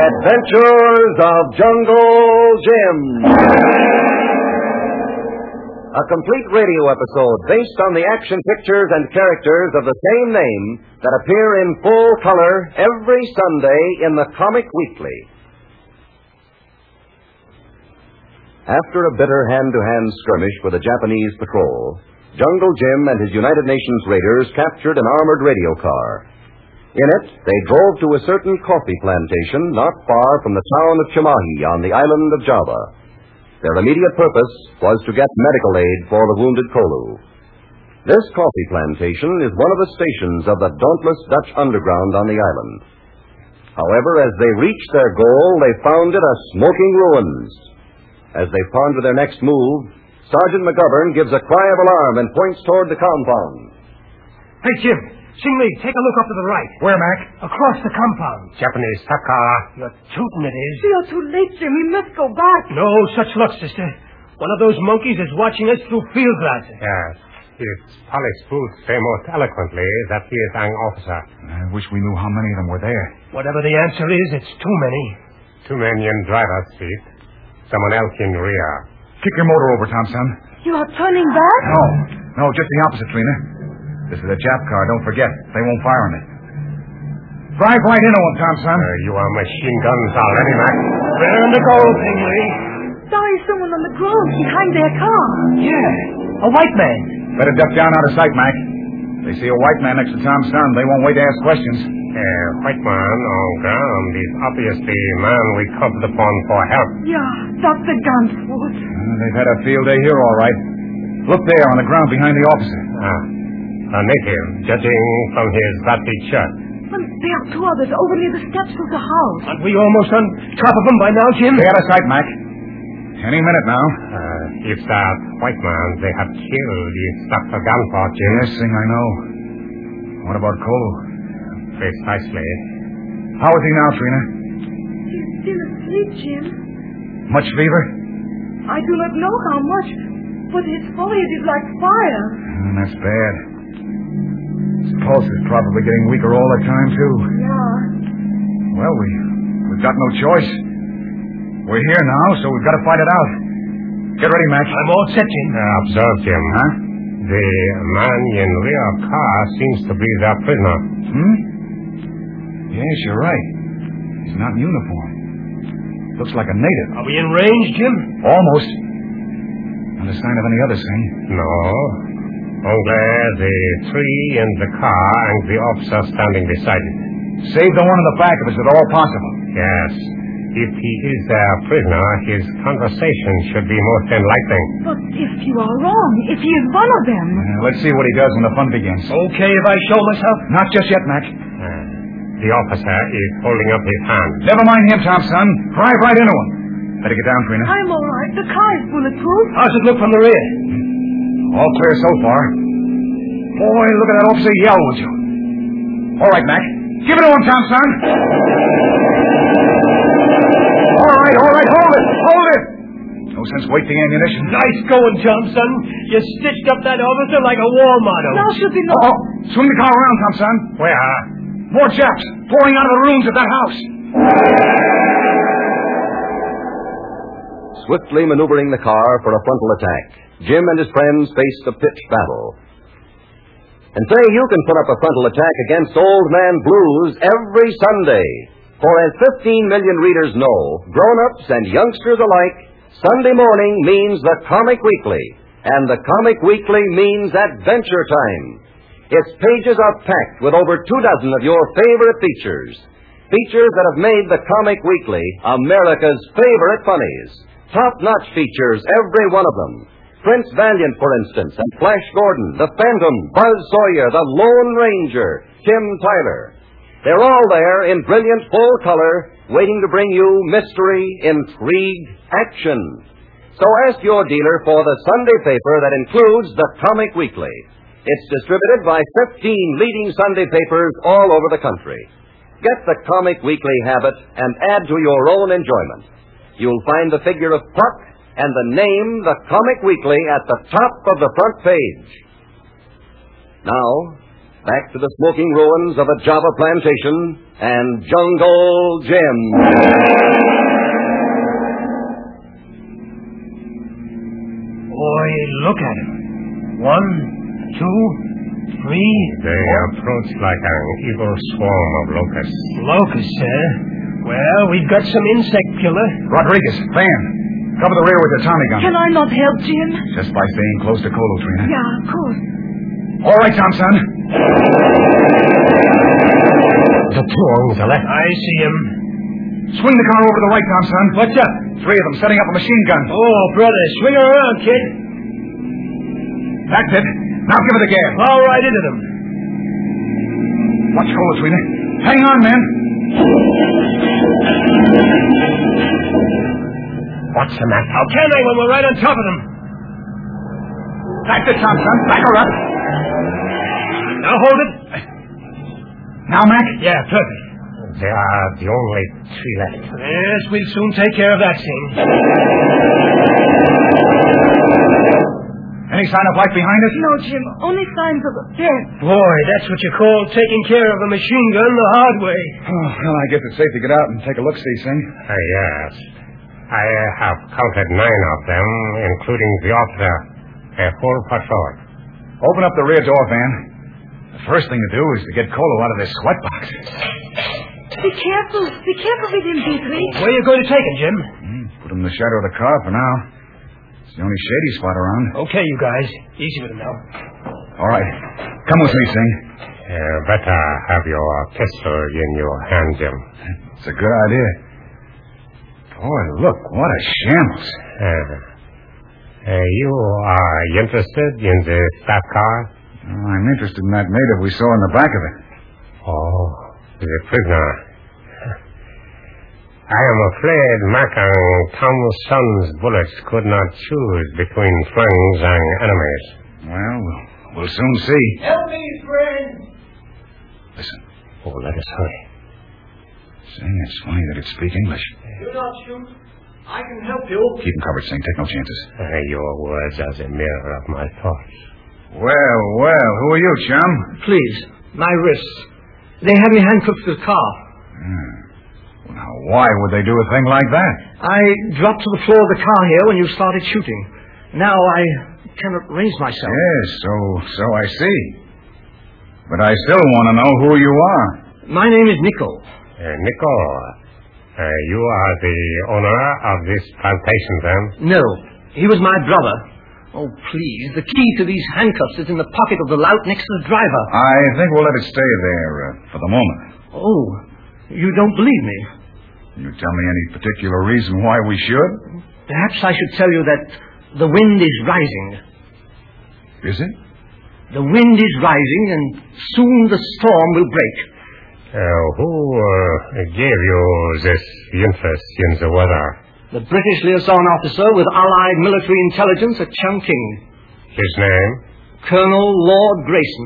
Adventures of Jungle Jim. A complete radio episode based on the action pictures and characters of the same name that appear in full color every Sunday in the Comic Weekly. After a bitter hand-to-hand skirmish with a Japanese patrol, Jungle Jim and his United Nations raiders captured an armored radio car. In it, they drove to a certain coffee plantation not far from the town of Chimahi on the island of Java. Their immediate purpose was to get medical aid for the wounded Kolu. This coffee plantation is one of the stations of the dauntless Dutch underground on the island. However, as they reached their goal, they found it a smoking ruins. As they ponder their next move, Sergeant McGovern gives a cry of alarm and points toward the compound. Hey, Jim. Sing Lee, take a look up to the right. Where, Mac? Across the compound. Japanese Taka. You're tootin' it is. We are too late, Jim. We must go back. No such luck, sister. One of those monkeys is watching us through field glasses. Yes. His polished boots say most eloquently that he is an officer. I wish we knew how many of them were there. Whatever the answer is, it's too many. 2 men in driver's seat. Someone else in rear. Kick your motor over, Tom-son. You are turning back? No, just the opposite, Trina. This is a Jap car, don't forget. They won't fire on it. Drive right into him, Tom-son. You are machine guns already, Mac. Where in the goal, Lee? There is someone on the ground behind their car. Yeah, a white man. Better duck down out of sight, Mac. They see a white man next to Tom's son. They won't wait to ask questions. White man on ground is obviously a man we called upon for help. Yeah, that's the gunsport. They've had a field day here, all right. Look there on the ground behind the officer. A native, judging from his batty shirt. And there are 2 others over near the steps of the house. Aren't we almost on top of them by now, Jim? Stay out of sight, Mac. Any minute now. If that white man they have killed is Dr. Gunport, Jim. Yes, Sing, I know. What about Kolu? Precisely. How is he now, Trina? He's still asleep, Jim. Much fever? I do not know how much, but his forehead is like fire. That's bad. His pulse is probably getting weaker all the time, too. Yeah. Well, we've got no choice. We're here now, so we've got to fight it out. Get ready, Mac. I'm all set, Jim. Observe, Jim. Huh? The man in rear car seems to be their prisoner. Yes, you're right. He's not in uniform. Looks like a native. Are we in range, Jim? Almost. Not a sign of any others, Sing. No. Only the 3 in the car and the officer standing beside it. Save the one in the back if it's at all possible. Yes. If he is their prisoner, his conversation should be most enlightening. But if you are wrong, if he is one of them... Let's see what he does when the fun begins. Okay if I show myself? Not just yet, Mac. The officer is holding up his hand. Never mind him, Tom-son. Drive right into him. Better get down, Trina. I'm all right. The car is bulletproof. How's it look from the rear? All clear so far. Boy, look at that officer yell, would you? All right, Mac. Give it to him, Tom-son. All right, hold it. No sense wasting ammunition. Nice going, Thompson. You stitched up that officer like a war motto. Now should be no... Swing the car around, Tom-son. Where? More Japs pouring out of the rooms of that house. Swiftly maneuvering the car for a frontal attack, Jim and his friends faced a pitched battle. And say you can put up a frontal attack against Old Man Blues every Sunday. For as 15 million readers know, grown-ups and youngsters alike, Sunday morning means the Comic Weekly, and the Comic Weekly means Adventure Time. Its pages are packed with over 24 of your favorite features. Features that have made the Comic Weekly America's favorite funnies. Top-notch features, every one of them. Prince Valiant, for instance, and Flash Gordon, the Phantom, Buzz Sawyer, the Lone Ranger, Tim Tyler. They're all there in brilliant full color, waiting to bring you mystery, intrigue, action. So ask your dealer for the Sunday paper that includes the Comic Weekly. It's distributed by 15 leading Sunday papers all over the country. Get the Comic Weekly habit and add to your own enjoyment. You'll find the figure of Puck and the name, the Comic Weekly, at the top of the front page. Now, back to the smoking ruins of a Java plantation and Jungle Jim. Boy, look at him. 1, 2, 3. They approach like an evil swarm of locusts. Locusts, sir. Well, we've got some insect killer. Rodriguez, Van, cover the rear with your Tommy gun. Can I not help, Jim? Just by staying close to Colo, Trina. Yeah, of course. All right, Thompson. The two on the left. I see him. Swing the car over to the right, Thompson. What's up? 3 of them setting up a machine gun. Oh, brother, swing her around, kid. That's it. Now give it a gas. All right into them. Watch Colo, Trina. Hang on, man. What's the matter? How can they when we're right on top of them? That's it, Thompson. Back her up. Now hold it. Now, Mac. Yeah, perfect. There are the only 3 left. Yes, we'll soon take care of that thing. Any sign of life behind us? No, Jim. Only signs of death. Boy, that's what you call taking care of a machine gun the hard way. Oh, well, I guess it's safe to get out and take a look-see, Sing. Yes. I have counted 9 of them, including the officer. A full patrol. Open up the rear door, Van. The first thing to do is to get Colo out of this sweatbox. Be careful. Be careful with him, Dietrich. Where are you going to take him, Jim? Put him in the shadow of the car for now. It's the only shady spot around. Okay, you guys. Easy with him now. All right. Come with me, Sing. Better have your pistol in your hand, Jim. It's a good idea. Boy, look, what a shambles. You are interested in the staff car? I'm interested in that native we saw in the back of it. Oh, the prisoner. I am afraid Mac and Thompson's bullets could not choose between friends and enemies. Well, we'll soon see. Help me, friend. Listen. Oh, let us hurry. Sing, it's funny that it speaks English. Do not shoot. I can help you. Keep them covered, Sing. Take no chances. Your words are the mirror of my thoughts. Well, who are you, chum? Please, my wrists. They have me handcuffed to the car. Well, now, why would they do a thing like that? I dropped to the floor of the car here when you started shooting. Now I cannot raise myself. Yes, so I see. But I still want to know who you are. My name is Nico. Nico, you are the owner of this plantation, then? No, he was my brother. Oh, please, the key to these handcuffs is in the pocket of the lout next to the driver. I think we'll let it stay there for the moment. Oh, you don't believe me? Can you tell me any particular reason why we should? Perhaps I should tell you that the wind is rising. Is it? The wind is rising, and soon the storm will break. Who gave you this interest in the weather? The British liaison officer with Allied military intelligence at Chungking. His name? Colonel Lord Grayson.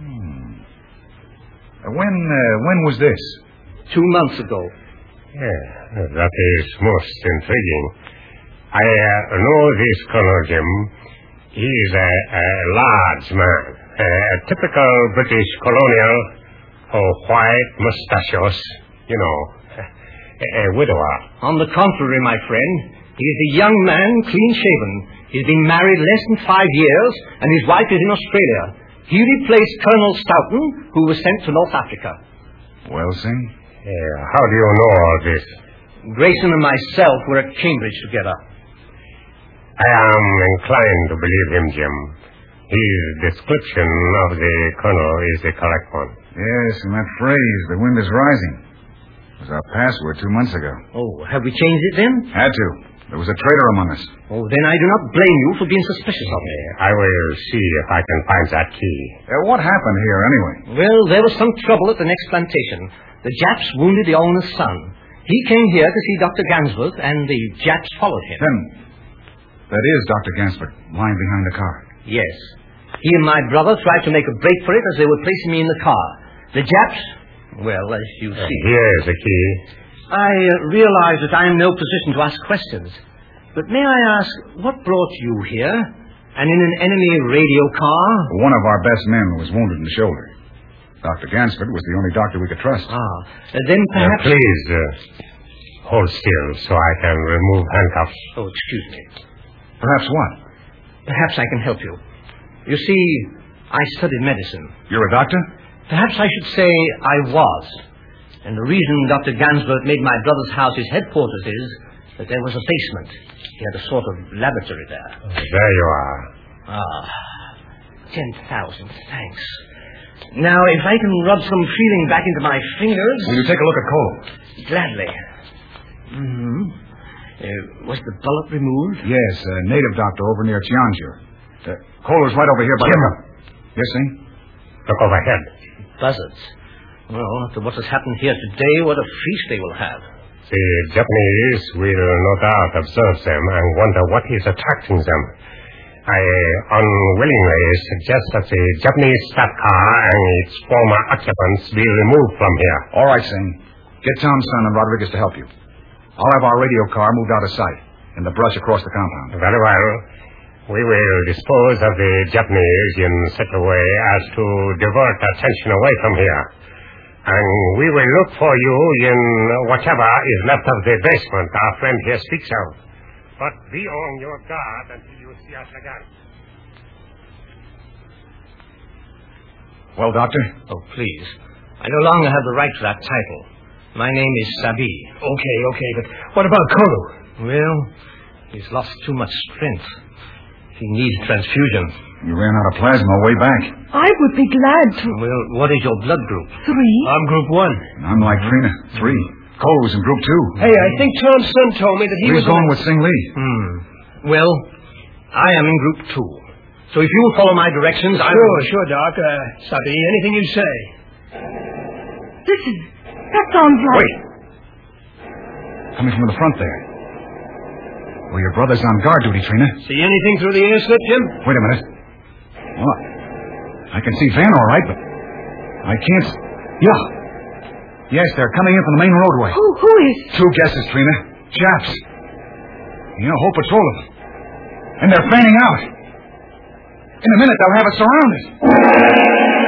When was this? 2 months ago. Yeah, that is most intriguing. I know this Colonel Jim. He is a large man. A typical British colonial. White mustachios. You know. A widower. On the contrary, my friend, he is a young man, clean-shaven. He's been married less than 5 years, and his wife is in Australia. He replaced Colonel Stoughton, who was sent to North Africa. Well, Sing? How do you know all this? Grayson and myself were at Cambridge together. I am inclined to believe him, Jim. His description of the colonel is the correct one. Yes, and that phrase, the wind is rising, was our password 2 months ago. Oh, have we changed it then? Had to. There was a traitor among us. Oh, then I do not blame you for being suspicious of me. I will see if I can find that key. What happened here, anyway? Well, there was some trouble at the next plantation. The Japs wounded the owner's son. He came here to see Dr. Gansworth, and the Japs followed him. Then, that is Dr. Gansworth, lying behind the car. Yes. He and my brother tried to make a break for it as they were placing me in the car. The Japs, well, as you see... Here is the key. I realize that I am in no position to ask questions. But may I ask, what brought you here? And in an enemy radio car? One of our best men was wounded in the shoulder. Dr. Gansford was the only doctor we could trust. Then perhaps... Please, hold still so I can remove handcuffs. Oh, excuse me. Perhaps what? Perhaps I can help you. You see, I studied medicine. You're a doctor? Perhaps I should say I was. And the reason Dr. Gansford made my brother's house his headquarters is that there was a basement. He had a sort of laboratory there. There you are. 10,000 thanks. Now, if I can rub some feeling back into my fingers... Will you take a look at Cole? Gladly. Was the bullet removed? Yes, a native doctor over near Tianjin. Cole is right over here by the... Yes, Sing? Look overhead. Buzzards. Well, after what has happened here today, what a feast they will have. The Japanese will no doubt observe them and wonder what is attracting them. I unwillingly suggest that the Japanese staff car and its former occupants be removed from here. All right, Sing. Get Tom's son and Rodriguez to help you. I'll have our radio car moved out of sight in the brush across the compound. Very well. We will dispose of the Japanese in such a way as to divert attention away from here. And we will look for you in whatever is left of the basement our friend here speaks of. But be on your guard until you see us again. Well, Doctor? Oh, please. I no longer have the right to that title. My name is Sabi. Okay, but what about Kolu? Well, he's lost too much strength. He needs transfusion. You ran out of plasma way back. I would be glad to. Well, what is your blood group? 3. I'm Group 1. And I'm like Trina. 3. Cole was in Group 2. Hey, I think Tom's son told me that he was... He's going with Sing Lee. Well, I am in Group 2. So if you will follow my directions, I will... Sure, Doc. Sabi, anything you say. Listen. That sounds like... Wait. Coming from the front there. Well, your brother's on guard duty, Trina. See anything through the air slit, Jim? Wait a minute. Well, I can see Van all right, but I can't... Yeah. Yes, they're coming in from the main roadway. Who is... 2 guesses, Trina. Chaps. Whole patrol of them. And they're fanning out. In a minute, they'll have us surrounded.